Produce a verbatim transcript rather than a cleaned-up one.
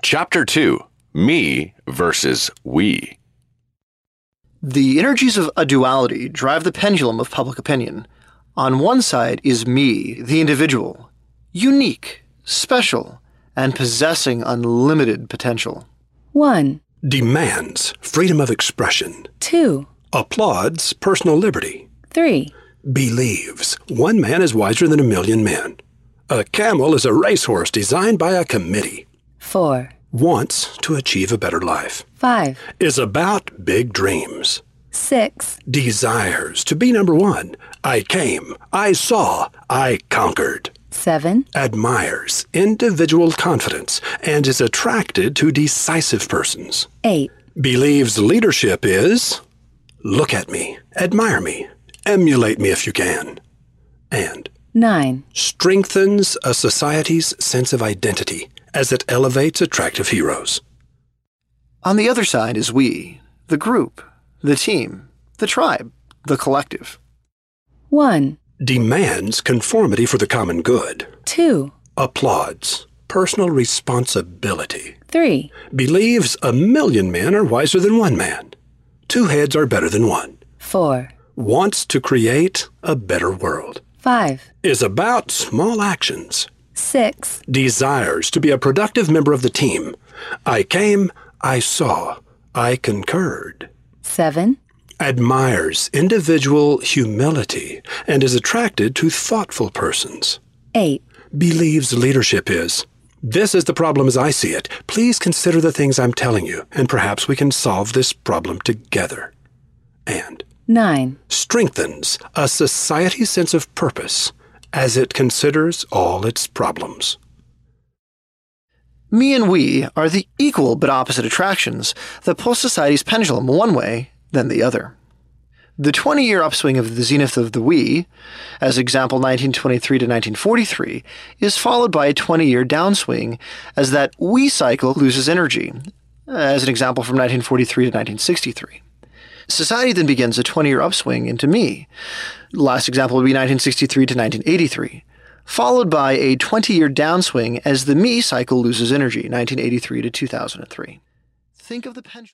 Chapter two, Me versus We. The energies of a duality drive the pendulum of public opinion. On one side is me, the individual, unique, special, and possessing unlimited potential. one. Demands freedom of expression. two. Applauds personal liberty. three. Believes one man is wiser than a million men. A camel is a racehorse designed by a committee. four. Wants to achieve a better life. five. Is about big dreams. six. Desires to be number one. I came, I saw, I conquered. seven. Admires individual confidence and is attracted to decisive persons. eight. Believes leadership is, look at me, admire me, emulate me if you can. And nine. strengthens a society's sense of identity as it elevates attractive heroes. On the other side is we, the group, the team, the tribe, the collective. one. Demands conformity for the common good. two. Applauds personal responsibility. three. Believes a million men are wiser than one man. Two heads are better than one. four. Wants to create a better world. five. Is about small actions. six. Desires to be a productive member of the team. I came, I saw, I concurred. seven. Admires individual humility and is attracted to thoughtful persons. eight. Believes leadership is, this is the problem as I see it. Please consider the things I'm telling you, and perhaps we can solve this problem together. And nine. strengthens a society's sense of purpose as it considers all its problems. Me and we are the equal but opposite attractions that pull society's pendulum one way, then the other. The twenty-year upswing of the zenith of the we, as example nineteen twenty-three to nineteen forty-three, is followed by a twenty-year downswing as that we cycle loses energy, as an example from nineteen forty-three to nineteen sixty-three. Society then begins a twenty-year upswing into me. Last example would be nineteen sixty-three to nineteen eighty-three, followed by a twenty-year downswing as the me cycle loses energy, nineteen eighty-three to two thousand three. Think of the pendulum.